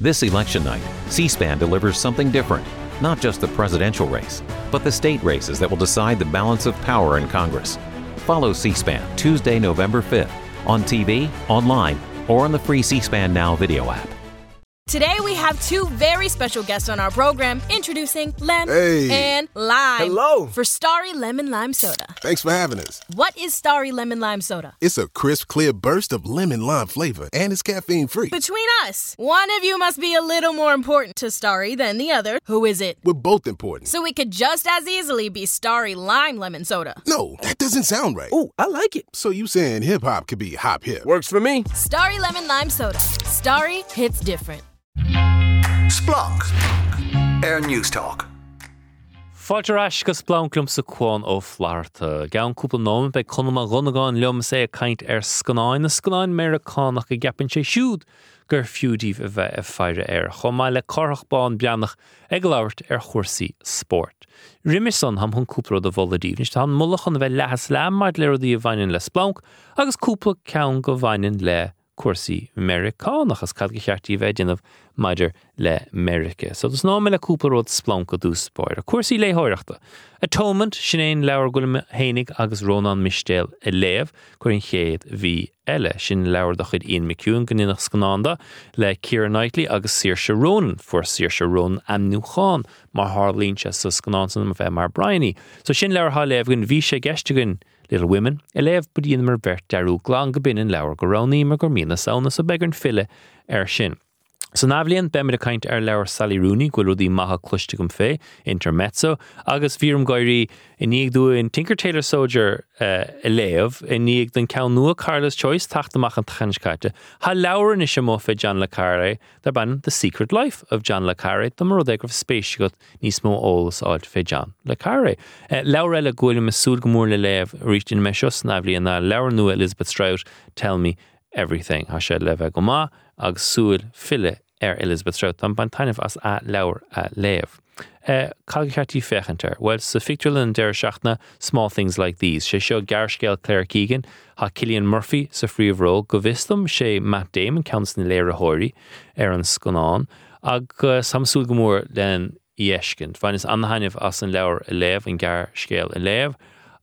This election night, C-SPAN delivers something different. Not just the presidential race, but the state races that will decide the balance of power in Congress. Follow C-SPAN Tuesday, November 5th on TV, online, or on the free C-SPAN Now video app. Today we have two very special guests on our program, introducing Lem and Lime. Hello. For Starry Lemon Lime Soda. Thanks for having us. What is Starry Lemon Lime Soda? It's a crisp, clear burst of lemon lime flavor, and it's caffeine-free. Between us, one of you must be a little more important to Starry than the other. Who is it? We're both important. So it could just as easily be Starry Lime Lemon Soda. No, that doesn't sound right. Oh, I like it. So you saying hip-hop could be hop-hip? Works for me. Starry Lemon Lime Soda. Starry hits different. Splunk. Air News Talk. Fáilte ais go spláncumm sa cúin ó Florida. Gan cúpla nóim be chunama runagáin leom sé a caint scanáin na scanáin Americánach a gapin sé siúd gur fiúdíh a bheith feire chomh mai le carach bán beannach ag labhart chuirsaí sport. Rimerson ham chun cúpla de voladíh, níos tá mullachan bheith lehas le maid le rudaí a bhainin le splánc agus cúpla ceann go bhainin le cuasaí Americánach as cad go cheartí bheith déanamh maidir le America. So there's no le cúpla rud splánc go dús spáir. A cuasaí léthóireachta. Atonement sin éon leabhar Guillaume Hénig agus Ronan Mistel a léamh chuir an chéad bhí eile sin leabhar do chuid Ian McEwan go nínach scanánda le Keira Knightley agus Saoirse Ronan fuair Saoirse Ronan Amnúcháin mar Harlínse sa scanánsan a bheith mar Bryony. So sin leabhar há léamh gon bhí sé geisteagan Little Women, a léamh budíon mar bheirt dearú glán go binin leabhar go ránaí mar gur mína saona sa begairn fille sin. So nábhlíonn beimid a caint leabhar Sally Rooney go rudí maithe cloiste gom fé, intermezzo, agus bhíorm gairí in níag dúin Tinker Tailor Soldier a léamh, in níag den ceann nua Carla's Choice taachtamach an tchanscaite. Tá leabhar in isise mó fé John le Carré, dar ban The Secret Life of John le Carré, do mar rud ag raibh spéisi go níos mó ólas áilt fé John le Carré. Leabhar eile gúil me súd go mór le léamh rístin me seos nábhlíonn na leabhar nua Elizabeth Strout, Tell Me Everything. Tá sé le bheith go má agus súil fille Elizabeth Strout, an bantainmh as a leabhar a léamh. Cad go cheartí fechantar? Well, sa fictúlan deir seachna Small Things Like These. Sé seo gearscéal Claire Keegan, ha Cillian Murphy sa phríomhró, go bhistum sé Matt Damon ceannas na léir a thóirí an scanán, agus samsúil go mór den iescint. Bhain is anhainmh as an leabhar a léamh an gearscéal a léamh,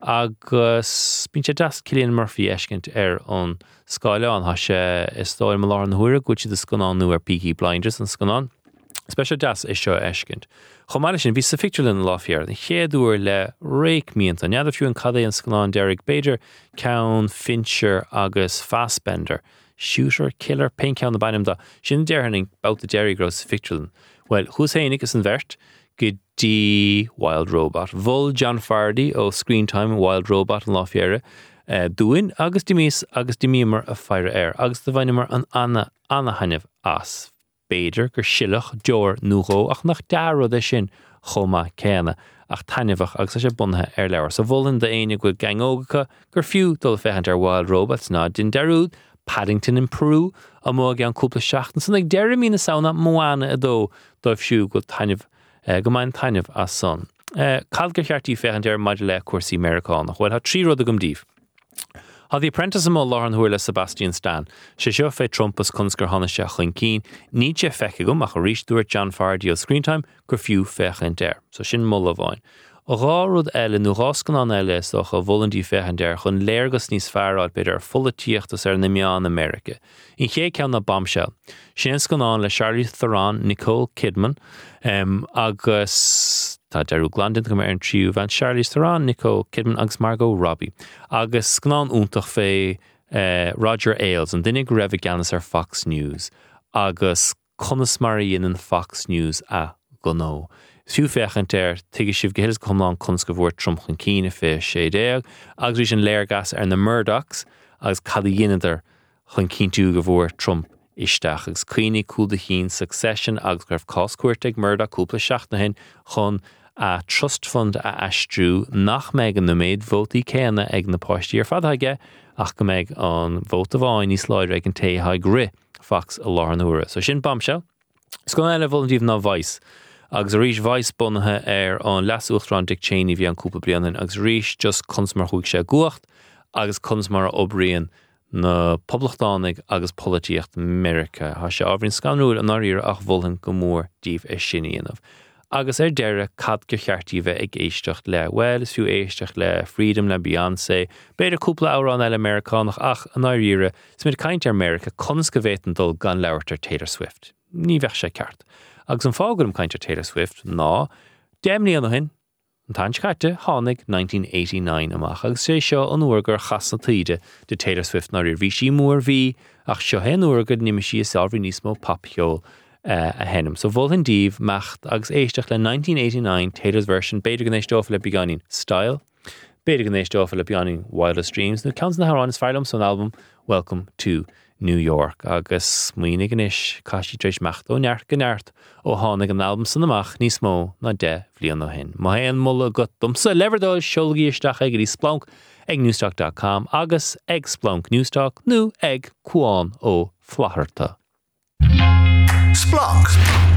agus bíonn sé das Cillian Murphy eiscint an Scoile an sé is stáil me lá an thuaire go de scanán nu Peaky Blinders an scanán. Special das is seo eiscint. Chomáile sin bhí sa fictúlan láfiar, na chéadúir le réic míonta, neadidir fiú an cadé an scanán Derek Bader, Cowan, Fincher agus Fassbender. Shooter, killer, pain ceann na bainam da. Sin dearhanning bout the Derry Gross fictúlan. Well, chus hénig is an bheirt, go dtí Wild Robot. Bhol John Fardy ó Screen Time Wild Robot an láfiare. Dúin agus dimís agus dimímar a feire agus de bhainimar an anna hainmh as Bader gur siilech Jór Núró ach nach darú de sin chomá céna ach tainmhach agus sé bunthe leabhar. So bhfuiln de aine go gangógacha gur fiú dul fechant Wild Robots ná din darúd Paddington in Peru a mó an cúpla seachtain san ag deir mína saona Moana a dó dóibh siú go tainmh go main tainmh as son. Cad go cheartí fechant maidir le cuasaí Americánach. Well, ha trí rud a gomdíh. Ha The Apprentice am lá an thuair le Sebastian Stan. Sé seo fé trompas cunsgur hána se chun cín, ní sé feice gom ach a ríis dúirt John Fardy ó Screen Time gur fiú fechant So sin mulla bháin. A rá rud eile nó ráscan an eile soch a bhfuilintí fechant chun léirgus níos fearáid beidir fulla tíochtas na meán America. In ché ceann na bombshell. Sin scanán le Charlize Theron, Nicole Kidman, agus tá dearú glandin go mar an tríú bhain Charlize Theron, Nicole Kidman agus Margot Robbie. Agus scanán úntach fé Roger Ailes an duine go raibh ganas Fox News. Agus conas mar in Fox News a go nó. Fiú fechant tuige sibh go hélas chumlán cuns go bhfuir Trump chun cíine fé sé déag, agus rís an léirgas na Murdochs agus cad dhéanaidir chun cíntú go bhfuir Trump isteach agus cuoine cúlda hín Succession agus greibh coscuirteag Murdoch cúpla seachna hin chun a trust fund a aistrú nach méid an na méid vótaí céanna ag na páistí fadthaige ach go méid an vóta bháin níos láidir ag an taithe gri Fox a lá an uaire. So sin bombshell. Scoil eile bhfuiltíomh ná Vice. Agus a rís Vice bunathe an lasúchtrán Dick Cheney bhí an cúpla blianan agus rís just cuns mar chuig sé guacht agus cuns mar obrion na poblachtánaigh agus polítíocht America há sé ábhríonn scanrúil an áíre ach bhulhann go mór díobh sinníanamh. Agus deire cad go cheartí bheith ag éisteach le well is fiú éisteach le Freedom le Beyoncé, beidir cúpla árán eile Americánach ach an áíre is mid caint America conas go bhétan dul gan leabhartar Taylor Swift. Ní bheith sé ceart. Agus an fágurm caintear Taylor Swift ná déimlí an hin an tainchcaite tháinig 1989 amach agus sé seo an uair gur chas na tíide de Taylor Swift ná bhí sí mór bhí ach seo hen uair go nimime sí sábhrí níos mó papheol a hennim. So bhfuil díomh mecht agus éisteach le 1989 Taylor's version beidir gan éistófa le beganin Style, beidir gan éistófa le beganin Wildest Dreams, nó ceann na harán is fearlam son album Welcome to New York agus muoine gan is caiisi treis mecht ó neart gan neart ó tháinig an album san amach níos mó na 10 bblion ó hin. Má éon mulla go dumsa lebardóil seolgaí isteach ag Splunk ag newstalk.com agus ag Splunk Newstalk nó ag cuáin ó Flatharta. Splunk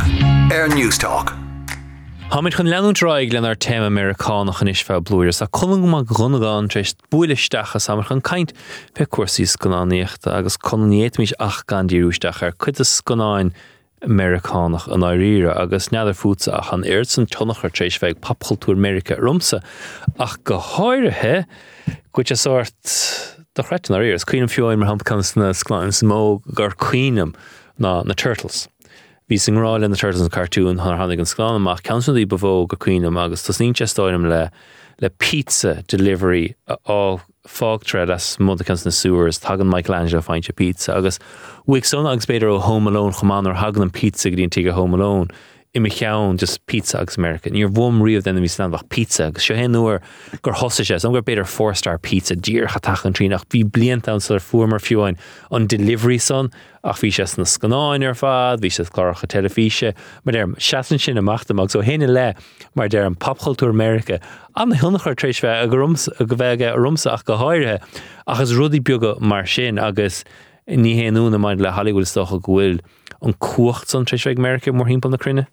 Newstalk. Hamid chun leanún ráig len ar téim Americánach an isfá blúirs a chulang má gunnagáin treist builaisteach a samar chun caint pe cuasaí sconáíochta agus coníéit mis ach gan díúisteach ar chuid a sconáin Americánach an áíre agus neadar fútsa ach an éirt san tonach ar treis bheith popcultúr America rumsa ach go háirithe chuid a sort do chreitin ar éirs cuiinem fiúin mar hampcans na scoláin smó gur cuiinem na Turtles. Bhí sin ráil in na Turtles cartoon tháinig an scoláin amach ceansaí bhó go cuiinem agus tas níon testáidm le pizza delivery á fágtread as mud cans na sewers tagan Michelangelo fáinte pizza agus bhuiig son agus beidir ó Home Alone chumán ar hagan an pizza go dtíon tuige Home Alone imi cheann just pizza agus America. Níor bhum riomh den mí standach pizza agus seo hen nuair gur hosa sé gur beidir 4-star pizza dír chatach an tríach bhí blianta an sar fuair fiúin an delivery son ach bhí sé na scanáin ar fad, bhí sé chláracha telefíse, mar déir seaan sin amachtamach so héine le mar déir an popcultúr America an na hionnachar treéis bheith a go bheith rumsa ach go háirithe agus rudí beaga mar sin agus ní héanúna maid le Hollywood stocha gohfuil an cuacht san treéis bheith America mór hímpel na crinne.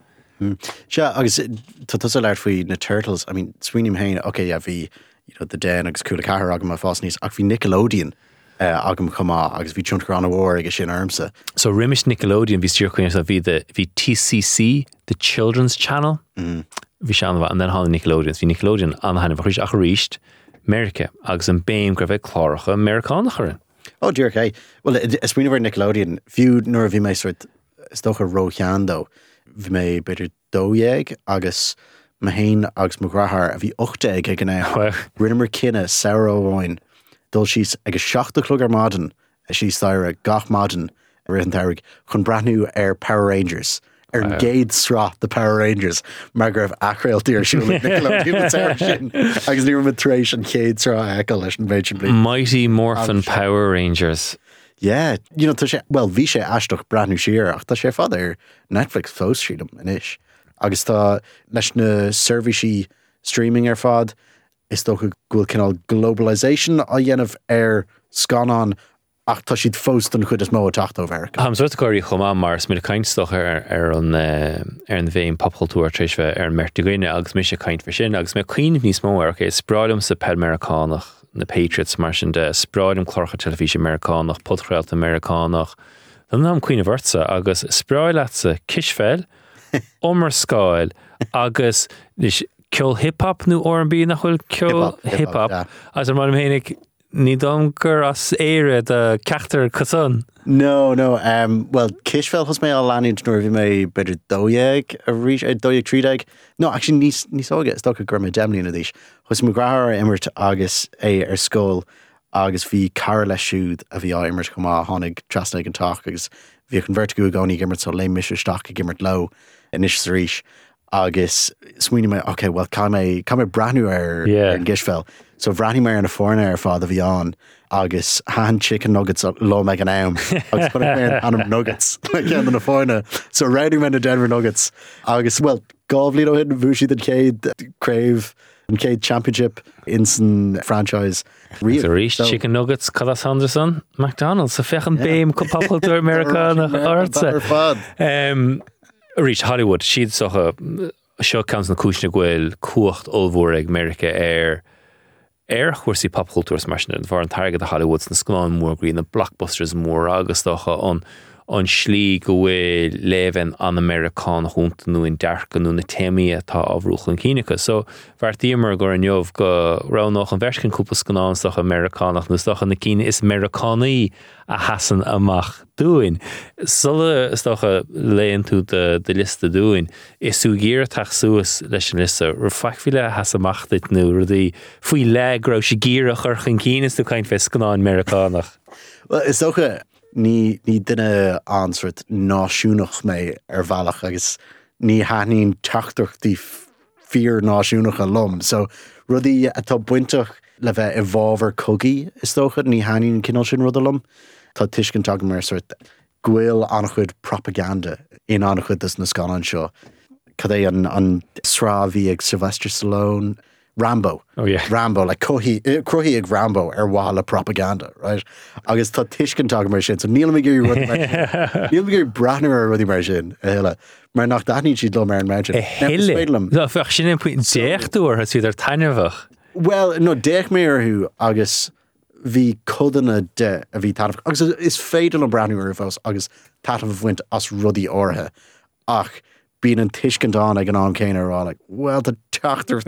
Se agus tá leir faoi na Turtles, I mean, swínim hain, okay, yeah, bhí the Den agus cúla cahar agam a fás níos, ach bhí Nickelodeon agam chumá agus bhí tiúnt an bhór agus sin armsa. So riimiis Nickelodeon bhí tíorchuine a bhí TCC, the Children's Channel, bhí sean an den hána Nickelodeon, bhí Nickelodeon an haine bhchuis ach ríist America agus an béim gur bheith chláracha Americánach. Oh, dear, okay. Well, it's been over Nickelodeon. Few nor vi me sort stocha rocheando. Vi me better doeg agus mahain agus mgrahar a vi 8 ag gana. Rinnemer kinna Sarah Owen. Dul she's ag a 7 clugar modern. She's there a gach modern. Rin tarig chun brand new Power Rangers. Gade Straw, the Power Rangers. Margaret Acrail dear she Nickelodeon sin. Agus ní matration and Gade Straw echo leis an beitin. Mighty Morphin Power Rangers. Yeah, bhí sé aisteach brand new siar ach tá sé fad ar Netflix fós siadm inis. Agus tá leis na servicey streaming ar fad is tócha gúil cinál globalization a dhéanamh ar scanán ach tá siad fós don chud is mó tacht ó bhar. Ham suirt goirí chumá mars mí caintstoch ar an bhéim popcultúr treis bheith ar an mertigine agus mé sé caint fa sin agus mé cuioineh níos mó ar spráidm sa ped Americánach na Patriots mar sin de spráidm chlorcha telefíse Americánach, podchréalt Americánach. Dan am cuioine bhirsa agus spráileatsa kisfeil, omar scáil agus ceol hip-hop nó R&B nach chuil ceol hip-hop as ar mar hénig ní dom gur as éire de ceachtar casan. No. Well, Kishfell has me a lanid nor vi me better doyeg a reach a doyeg trideg. No, actually ní soga it's doka gurma demlin a dish. Hos McGrath emert agus ar skol agus vi Carla shoot a vi emert koma honig trasnig and talk agus vi convertigo goni gimmert so lame misher stock gimmert low inish sarish agus sweeney me okay well come brand new in Kishfell. So bhráithí mar an na fórna ar fád a bhí an agus hand chicken nuggets lo meg an am agus put it an nuggets like an na fórna. So riding men the Denver Nuggets agus well gábhlí ó hit bhuaisi den céad crave an céad championship instant franchise. It's a ríist chicken nuggets Callas Henderson McDonald's a fechan béim popcultúr Americana artsa. Ríist Hollywood siad socha seo cans na cúisna ghuil cuacht olmhór ag America chuirsaí popcultúras mar sin bhar an targad a Hollywood na scanán mór grí na blockbusters mór agus docha an slí go bhfuil levan an Americán chunta nó in dearcha nó na téimi atá ábhrúchan cínecha. So bhar tíomar gur an jobh go ránach an bherscin cúpla scanán stocha Americánach nó stocha na cíine is Americánaí a hasan amach dúin. Sulla stocha léon tú de lista dúin. Is sú géir taach suas leis an lista ru fachfile a hasamach dit nó rudí faoi le gró sé géir a churchan cíine tú caint fé scanán Americánach. Well, is stocha ní duine answert náisiúnach mé bhealach agus ní haín teachtarchtaí fíor náisiúnach an lom. So rudí atá buintach le bheith I bhábhar cogaí is tócha ní haín cinál sin rud a lom. Tá tuiscin tag mar sort ghuiil annachchuid propaganda in annachchuid is na scanán seo. Cad é an srá bhí ag Sylvester Stallone, Rambo. Oh yeah. Rambo, like cruhí ag Rambo wala propaganda, right? Agus tá tuiscin tag mar sin, so níl me gurí rudí mar sin. Níl me gurí brathnú ar rudí mar sin, heile. Mar nach daithnín siad lo mar an mar sin. Heile? No, fach sin an punt déchtúir has iad ar tainehach. Well, no, déich mé arthú agus bhí codanna de a bhí tanmh. Agus is féidir an brathnú ar fós agus tanmh bhaint as rudí orthe. Ach, bín an tuiscin dán ag an am céine rá, like, well, the teachtar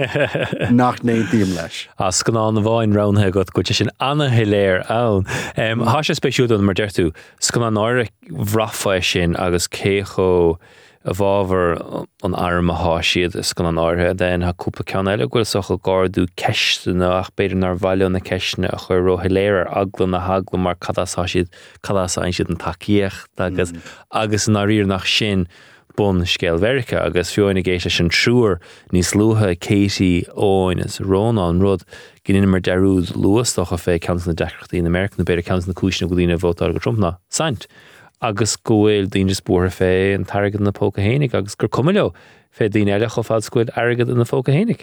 nach néontíim leis. As scanán na bháin ráthe go sin anna hiléir ann. Tá sé spéisiúil mar deirtú, scanán áire bhrafa sin agus cécho a bhábhar an arm a há siad scanán áire, den ha cúpla ceann eile goil socha gáardú ceistena ach beidir nar bhaile na ceistena a chuir ro hiléir aglan na haglan mar cadas ein siad an takeíocht agus na rír nach sin bun scéal Verica agus fiúin géis sin trúr níos luha Katie óin is róna an rud gin mar derúd luastocha fé ceans na dechrachtaí in America na beidir ceans na cúisina go dtíine bhótar go Trumpna. Sant. Agus gohfuil dín just búra fé an targad na póca hénig agus gur cumileo fé dín eile cho fád scuid agad na póca hénig.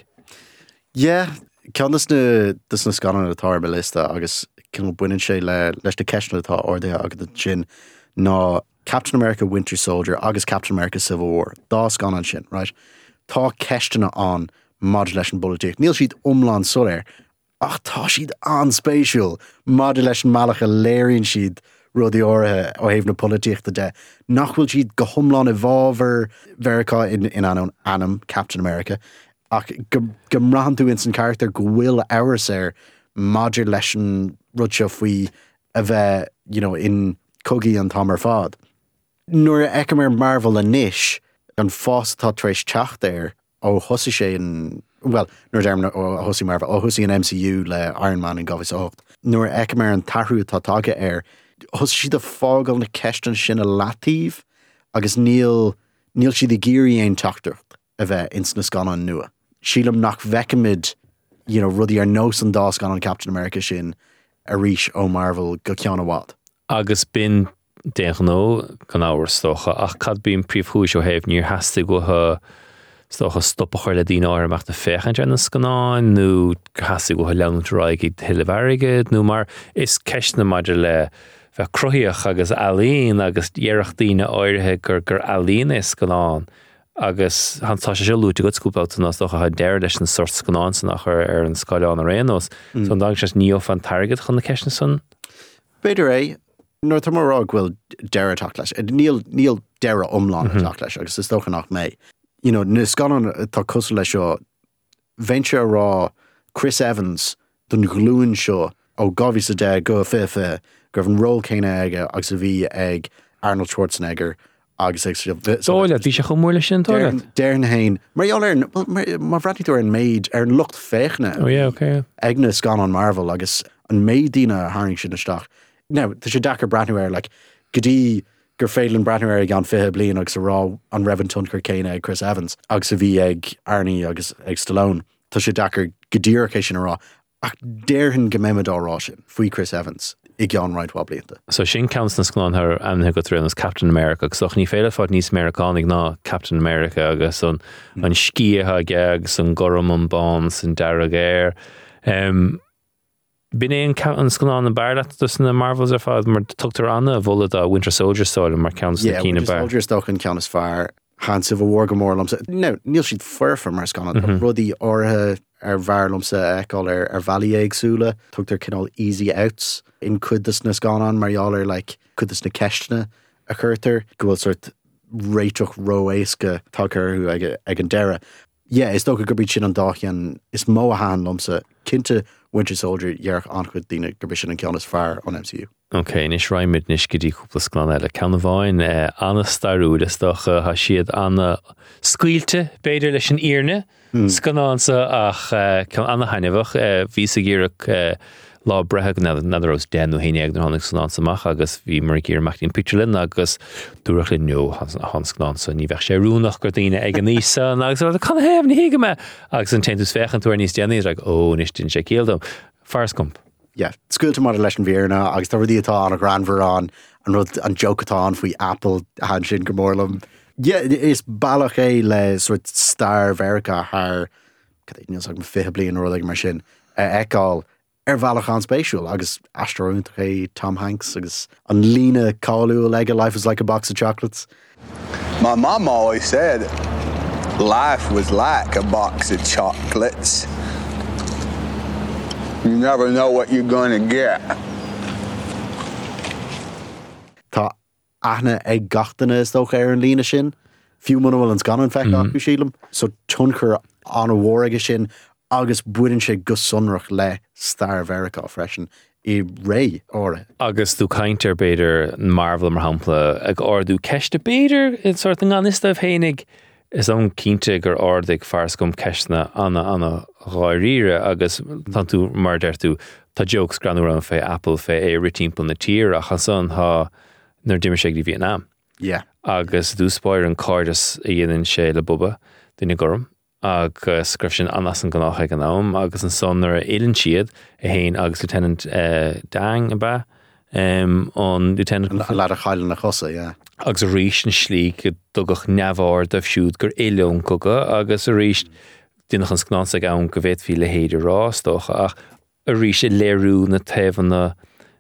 Yeah, ceannas na scanan atá ar lista agus cin buinn sé leis na ceisna atá ordaithe agad sin ná Captain America Winter Soldier agus Captain America Civil War. Dá scanan sin, right? Tá ceistena an mad leis an politíocht. Níl siad umlán soléir, ach tá siad an spéisiúil mad leis an malacha léironn siad rudí orthe ó héamh na politíochta de. Nachhfuil siad go thomláin I bhábhar Verica in anam Captain America, ach go mrahan tú in san character go bhfuil áras madidir leis an rud seo faoi a bheith, in cogaí an tamar fad. Nuair ecamar Marvel a níis an fás tá tréis teach there ó thosaí sé nuair dermna ó thosaí Marvel, ó thosaí an MCU le Iron Man in Gavis 8. Nuair ecamar an tarthú tá tage thosaí siad a fágáil na ceistan sin a latíh agus níl siad I géirí aon teachtarcht a bheith ins na scanan nua. Sílam nach bhecamid, rudí ar nós an dá scanan Captain America sin a ríis ó Marvel go ceanna bhád. Agus bin déanó gan áhar stocha ach cad bíon príomhthúis ó héamh níor heasta go stocha stoppa chuir le dtíine áir amach na féchan na scanáin nó heasta go leanúráig I thuile bharigid nó mar is ceisna maidir le bheith cruthíoch agus alíonn agus dhearachtaíine áirithe gur alíonn is scanán agus hantá sé lúte go scúpáta nás stocha ha deir leis an sort scanán san nach ar an scailán a réanos son dag sé nío fan targad chun na ceisna san. Beidir Nuair tá mar rá bhfuil deire teach leis. Níl deire umláin teach leis agus is stocha nach mé. Na scanan tá cosú leis seo venture rá Chris Evans don glúin seo ó gabhí sa de go fife gur an ról céine aige agus a bhí ag Arnold Schwarzenegger agus ag Dóile, bhí sé go mór leis sin tóile? Déirn hain. Mar má bhreatíú an méid ar an lucht féchna. Oh yeah, okay. Ag na scanan Marvel agus an méid dína haing sin isteach. Now, tá sé dachar brathnúir like godí gur féilen brathnúir ag an fithe blian agus a rá an Revan Tunker céine ag Chris Evans agus a bhí ag Arnie agus ag Stallone. Tá sé dachar godíir cé sin a rá ach déirhin go méimeadá rá sin faoi Chris Evans I gceann ráidhá blianta. So sin counts na scanán ar amthe go tríon as Captain America agus ní féile fád níos Americanig ná Captain America agus an sciathe agus an gorum an bán san dearag air. Bin éon an scanán an bearlaat dus na Marvels ar fád mar tugtar anna a bhla a Winter Soldier stáil mar counts na cína bear. Winter Soldier stoch an ceannas fear han Civil War gomorlamsa. No, níl siad furfa mar scanna. Rudí orthe bharlamsa eáil valley agsúla, tugtar cinál easy outs in cudas na scanan marialler like cudas na ceistna a chuirtar, gohfuil sort réitoch ro éasca tugur who ag an dera. Yeah, is dócha gurbid sin an dáchian is mó a han lomsa cinnte Winter Soldier dhearch anchud dína gurbid sin an ceannas fear on MCU. Okay, nis raimid nis gydí cúpla sglan eile. Ceanna bhain anna starúd is docha ha siad anna scuilte beidir leis an íirne scanánsa ach anna hainefach ví sa gíireach lá brethe nadarós denú héine ag na hánig scanánsamach agus bhí mar gíir machtín picturelin agus dúrach le nó han scanánsa ní bheith sé rúnach gur daine ag an níosa agus ar can hebh ní hiige me agus an tentus fechan túair níos déanaí ag nis din sé céaldum. Farscomp. Yeah, scuilte mar leis an bhíarna agus tá ruí atá an a granmhar an rud an joke atá faoi Apple han sin gomorlam. Yeah, is bailach le sort star Verica haar níos ag fithe blian rud ag mar sin eáil bhealach an spéisiúil agus astronaut Tom Hanks agus an lína cáú le life is like a box of chocolates. My mom always said life was like a box of chocolates. You never know what you're going to get. Tá aithne ag gatainna is dócha ar an lína sin, fiú man bhfuil an scanan fecha acu sílam, so tunchar an a mhór aige sin agus buidan sé go sunrach le star Verica freisin I ré ára. Agus dú caintear beidir Marvel mar hampla ag ordú ceiste beidir in sort an ganista hénig is an cínte gur ordig farscom ceistna anna ráiríre agus tan tú mar dertú tá jokes granú an fé Apple fé ritímpel na tír a chasan ha nar dimmer sé í Vietnam. Yeah. Agus dú spáir an cardas a dhéanann sé le bubba duine gom agus scrif sin anas an gnácha an am agus an sonnar éilen siad a héin agus Lieutenant Dang a ba an Lieutenant le a chailen na chosa, yeah. Agus a ríist an slí go dugach neamhar de siúd gur éileún coga agus a ríist duach an sgnása ann go bhéit fi le héidir rástócha ach a ríist léirú na taobhanna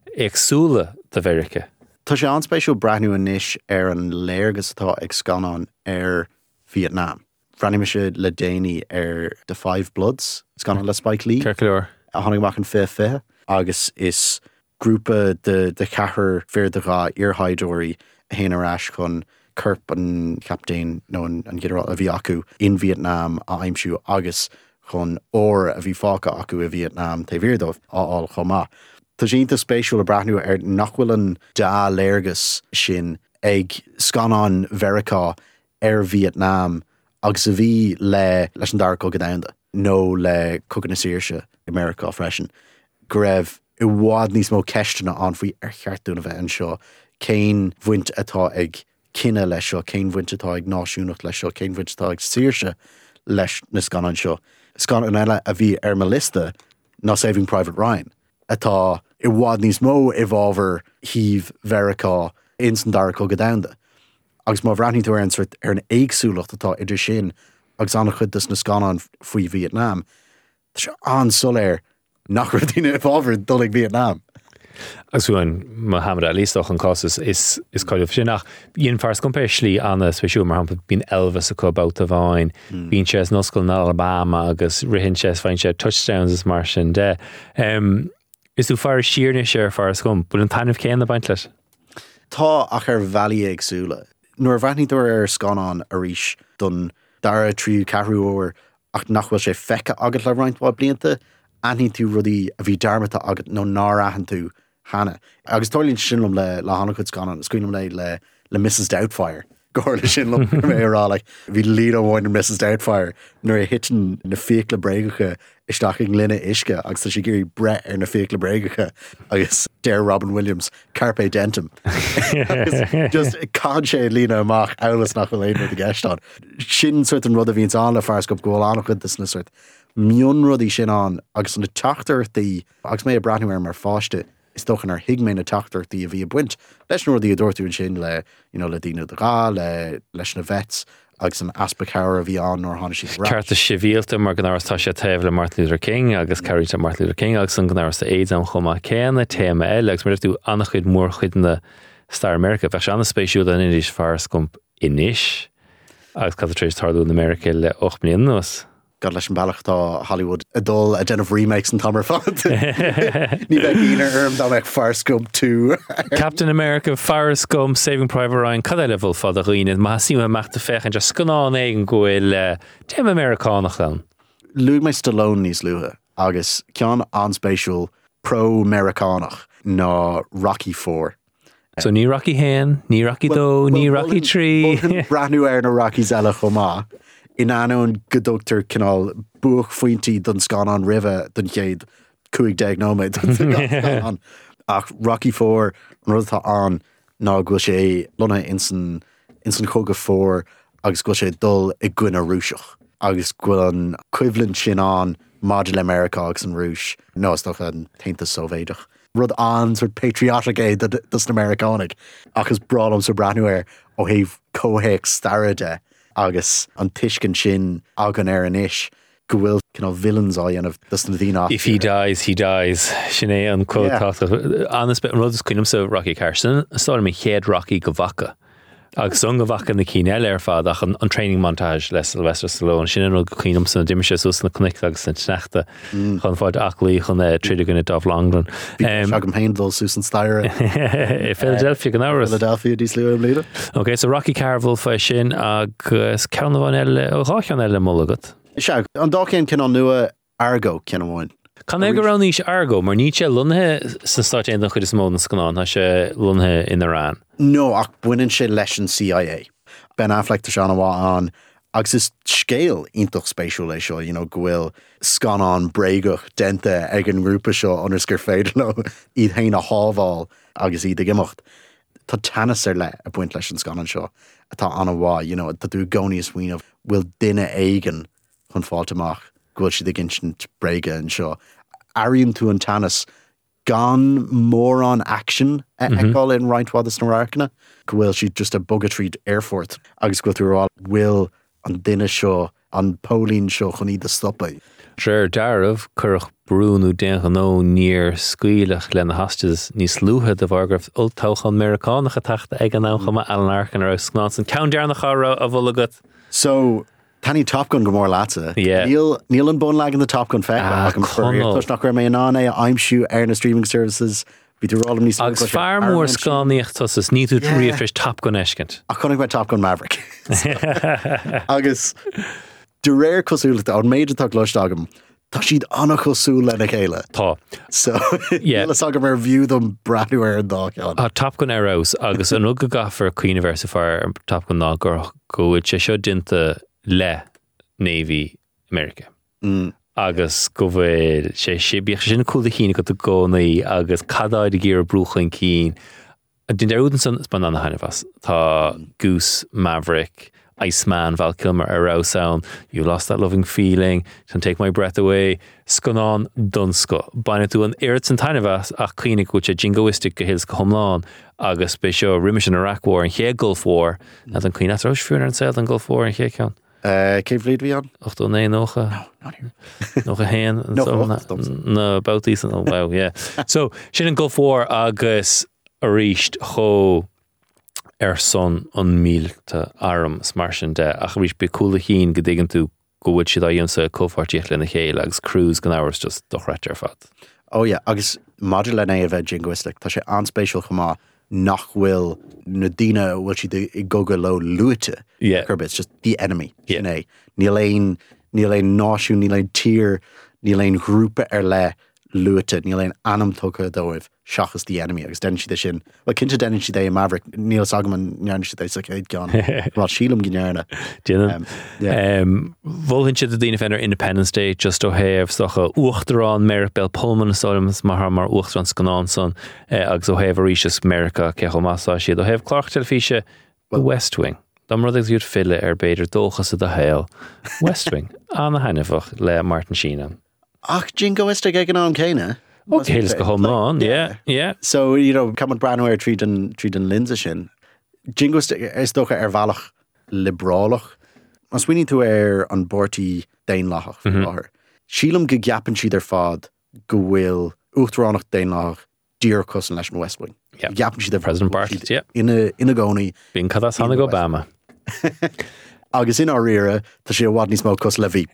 agsúla de Verica. Tá sé anspéisiú brathnú inis ar an léirgus atá ag scanán ar Vietnam. Franime se le déine ar The Five Bloods, scanán le Spike Lee. Cercleor. A tháinig mac an fé agus is grúpa de chathair feardacha iarthaidóirí a héanarás chun Kirp an captain nó an gineral a bhí acu in Vietnam a aimsiú agus chun ór a bhí fáca acu i Vietnam ta bhírdómh áil chomá. Tá sínta spéisiúil a brathnú ar nachhfuil an dá léirgus sin ag scanán Verica ar Vietnam agus a bhí leis an dar cogad damda nó le cogad na Saoirse America freisin. Go raibh I bhád níos mó ceistena an faoi ar cheartúna bheith an seo céin bhaint atá ag cinenne leis seo, céin bhaint atá ag náisiúnach leis seo, céin bhaint atá ag Saoirse leis na scanan seo. Scanan eile a bhí ar ma lista ná Saving Private Ryan. Atá I bhád níos mó evolver híomh Verica in san dar cogad damda. Agus má bhreathnaí tú ar an éagsúlacht atá idir sin agus anna chudas na scanan faoi Vietnam. Tá sé an soléir nach raibh daoine evolver dul ag Vietnam. Agus bhfuin Muhammad Ali stoch an cos is coilh sin nach bhíon fars compéir slí anna speisiú mar hampla bín Elvis a cobáut a bháin, bín sé noscail na Alabama agus rihin sé fain sé touchdowns is mar sin de. Is tú far siarne sé ar fars com, bud an tainmh céan na baint leis? Tá ach ar bhealaí agsúla. Nuair bhreathnaí tú ar scanán a rís don dara tríú ceathrú óir ach nachhfuil sé fecha agat le roiintá blianta, aithní tú rudí a bhí darmata agat nó nárahan tú hana. Agus tólíonn sinlumm le hána chud scanán, scuinlumm le Mrs. Doubtfire. Goir le sinlumm mé rá le bhí líad amháin Mrs. Doubtfire nuair a hitan na fécla bréagacha isteach ag glunne isce agus tá sé gurí bret ar na fécla bréagacha agus Dare Robin Williams, Carpe Dentum. Just can sé lína amach eolalas nach go léad a gceistán. Sin suirt an rud a bhíonn an le farscop go bhfuil annach chud na suirt. Mion rudí sin an agus na teachtartaí agus mé a brathnú ar mar fáiste is dochan ar hiigmé na teachtartaí a bhí a buint. Leis nó rudí a dúirtú sin le le daoine de gá leis na vets agus an aspacáir a bhí an nóir hána sí rá. Ceart a sivíalta mar gan áras tá sé taobh le Martin Luther King agus cairte Martin Luther King agus an gan áras a éiad an chumá céanna téma eile agus mar tú annach chuid mór chuid na Star America bheith se anna spéisiú an inis farscomp inis agus cad a trééis tarú in America le 8 milliún nuas. God leis an bailach tá Hollywood a dul a den of remakes an tamar fad. Ní bheith gínar dá meid Forrest Gump 2. Captain America, Forrest Gump, Saving Private Ryan, cad eile bhfuil fad a roiine, má síma meachta fechan just scanán éigen gohfuil téim Americánach len. Luig mé Stallone níos luha, agus cean anspéisiúil pro-Americánach ná Rocky 4. So ní Rocky hen, ní Rocky 2, ní Rocky 3. Brathnú na Rocky's eile chomá. In anún godoctor canál buach faointí don scanán rive don chéad 15 nóméid don ach Rocky 4 an rud tá an ná go sé lona insan chóga 4 agus go sé dul I gcuine rúiseach agus go an cuiblin sin an Module America agus an rúis nó stoch an tainta sóvéidech. Rud an sort patriotic é dus an Americanig agus bralam sa brathnú ó héh cóhéic staride agus an tuiscin sin agan an ish go bhfuil kind of villains á dhéanamh dus na dtíine. If he dies, he dies. Sin é an cótáach. Anas be an rud is cuinim sa Rocky Carson, stáil mé chéad Rocky go bhaca. Agus son go bhaca na cíine fad ach an training montage le Sylvester Stallone sin an rud go cuinim sa diimiise sus na cnic agus an sneachta chun fáid aclaí chun tríide gona Dolph Lundgren. Agam Haindal, Susan Steyer. Philadelphia gan áras. Philadelphia dís liú léide. Okay, so Rocky Carville fa sin agus ceanna bhain eile ó rácean eile mulagat. Se an dácéan cin an nua Argo cin amháin. Can I go around níos Argo, mar ní sé lunthe san stáit éon chuid is mó na scanán, tá sé lunthe in Iran. No, ach buineann sé leis an CIA. Ben Affleck tá seán amháin an agus is scéal iontach spéisiúil é seo, go bhfuil scanán bréigech dente ag an grúpa seo anas gur féidir nó iad hain a hábháil agus iad a gimocht. Tá teannas le a buint leis an scanán seo atá an bhá, tá dú gcónaí is bhfuinmh bhfuil duine éigen chun fáilteach gohfuil siad ag instant breige an seo. Ariam tú an teannas gan mór an action eáil in reininthádas na rácna, go bhfuil siad just a bogatríd airfort agus go túráil bhfuil an duine seo, an pólín seo chun iad a stoppa. Sure, darmh curach brúnú déancha nó níor scuilech le na hastas níos lúthe de bhargraf ultácha Americánach a tachta ag an áchama Alan ar snáán an count dearnach ára a bhulagat. So Tanny Top Gun go mór láta. Yeah. Níl an bun lag in the Top Gun feck. Tus nach raibh mé an ána I'm shoot ar na streaming services. Bhí tú rálam níos agus fear mór scaníocht is ní tú tríomhris Top Gun eiscint. A chunig bheith Top Gun Maverick. Agus de réir cosúlachta an méid atá glóistagam tá siad anna cosúla na chéile. Tá. So let's talk about view them brathnú ar an dá. Top Gun Arrows agus an ug go gafar Queen Versifar Top Gun ná go bhfuil sé seo dinta le Navy America. Agus go bhfuil sé sibíoch sin cúla cíine go gcónaí agus cadáid a gíar brúchain cín. Din der údan san span an hanifas. Tá Goose, Maverick, Iceman, Val Kilmer, Arrow Sound, You Lost That Loving Feeling, Can Take My Breath Away, Scanán, Dunsco. Baina tú an éirt san tainefas ach cínig go sé jingoistic go hils go homláán agus be seo riimiis an Iraq War an ché Gulf War na an cuioine atráis fiúnar an sail an Gulf War an ché ceann. Céim líad bhí an? 8-9 nócha. No, not here. Nócha héan. No, bouties and wow, yeah. So, sin an Gulf War agus a ríist cho son an mílta arm smarsin de ach ríist be coolla hín go dtéigeann tú go bhfuil siad a dhéansa cófartíocht lena chéile agus cruise gan áras just dochreite ar fad. Oh yeah, agus module na a bheith jingoistic. Tá sé anspéisiúil chumá nach bhfuil na dtíine bhfuil siad I goga lo luite. Yeah. It's just the enemy. Yeah. Níl éon náisiún, níl éon tír, níl éon grúpa ar le luite, níl éon anamtócha dóibh seachas the enemy agus den siad sin. Well, cinnte den siad é Maverick, níl sagman nearn siad é sa céad gan. Rá sílam gnearna. Díanam. Bhfuilhinn siad a dtíine fennar Independence Day just ó héamh socha uachtarán Merrick Bell Pullman sáims mar uachtarán scanán son agus ó héamh aríisias America cechol másá siad ó héamh clách telefíse The West Wing. Dá mar ag dúd fille ar beidir dóchas a da héal. West Wing. Anna hainefach le Martin Sheenan. Ach, jingoistic ag an an céine? Okay, let's go home on. Yeah. So, Cameron Branware tríd an linsa sin. Jingoistic is dócha ar bhealach liberálach. Mas winning tú ar an bortí dain lachach láthir. Sílam go gapan siad ar fad go bhfuil uachtaránach dain lachach dír cosan leis an West Wing. Yeah. Gapan siad ar President Bartlett, yeah. Ina gcónaí. Bín cadas Hannig Obama. agus in áíire tá sé bhád níos mó cos le bhí.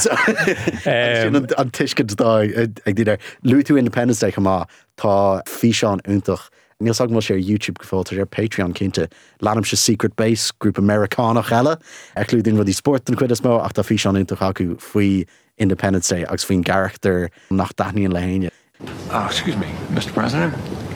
An tuiscin ag dtíidir Luú Independence Day chumá tá físeán úntaach. Níl sag mo sé YouTube gefáiltar ar Patreon cinnte leanam se Secret Base grúp Americánach eile eclúdín rudí sport an cuid is mó ach tá físeán úntaach acu faoi Independence Day agus faoin charachtar nach daithníon le héine. Excuse me, Mr. President.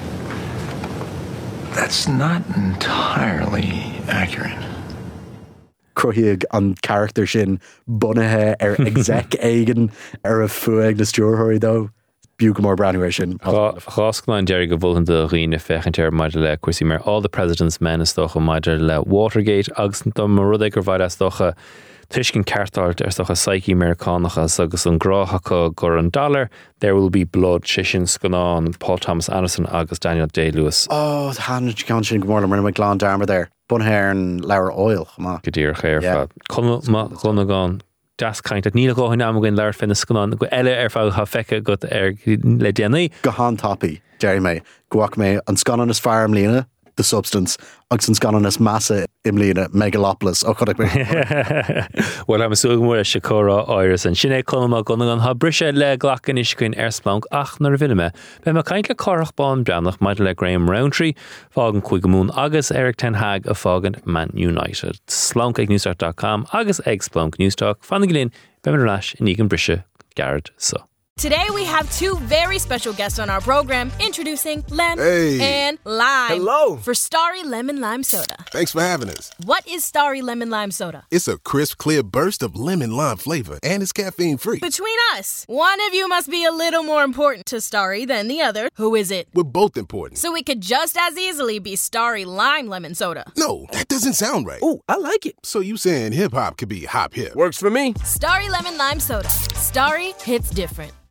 That's not entirely accurate. Cruthíag an charachtar sin bunathe ar exec éigen ar a fuaig na stúrthirí dó. Bú go mór breanúir sin. Cháscnáin Jerry go bhfuil de riine fechantear maidir le cuasí mar all the president's men is docha maidir le Watergate agus do mar rud ag gur bhaid as docha tuiscin ceartart ar docha Psyche Americánachas agus an gráthcha gur an dollar. There will be blood sisin scanán Paul Thomas Anderson agus Daniel Day-Lewis. Oh, hanna gan sin go mór mar me glán darma there. Bunhair an leabhar oil. Go dtír chéir fa. Chuna gán das kaint at níl gohin am gin leir finna scanán go eile ar fáil ha feice go ar le déanaí. Go hán tapí, Jerry mé, goach mé an scanán is fearm lína, the substance, agus an scanán is massa im lína, megalopolis, ó chudig mé. Well, am suag mór se córa áiris an sinné colma gona an ha brise le glachan is cuin airsplank ach nar bhilime. Be ma kaint le carach bán breannach maid le Graham Rowntree, fágan chuig mún agus Eric Ten Hag a fágan Man United. Slánk ag newstalk.com agus ag Splunk Newstalk. Fanna Gilín, Bemar Lash, in Egan Brisha, Garrett, so. Today we have two very special guests on our program, introducing Lem and Lime. Hello. For Starry Lemon Lime Soda. Thanks for having us. What is Starry Lemon Lime Soda? It's a crisp, clear burst of lemon lime flavor, and it's caffeine-free. Between us, one of you must be a little more important to Starry than the other. Who is it? We're both important. So it could just as easily be Starry Lime Lemon Soda. No, that doesn't sound right. Oh, I like it. So you saying hip-hop could be hop-hip? Works for me. Starry Lemon Lime Soda. Starry hits different.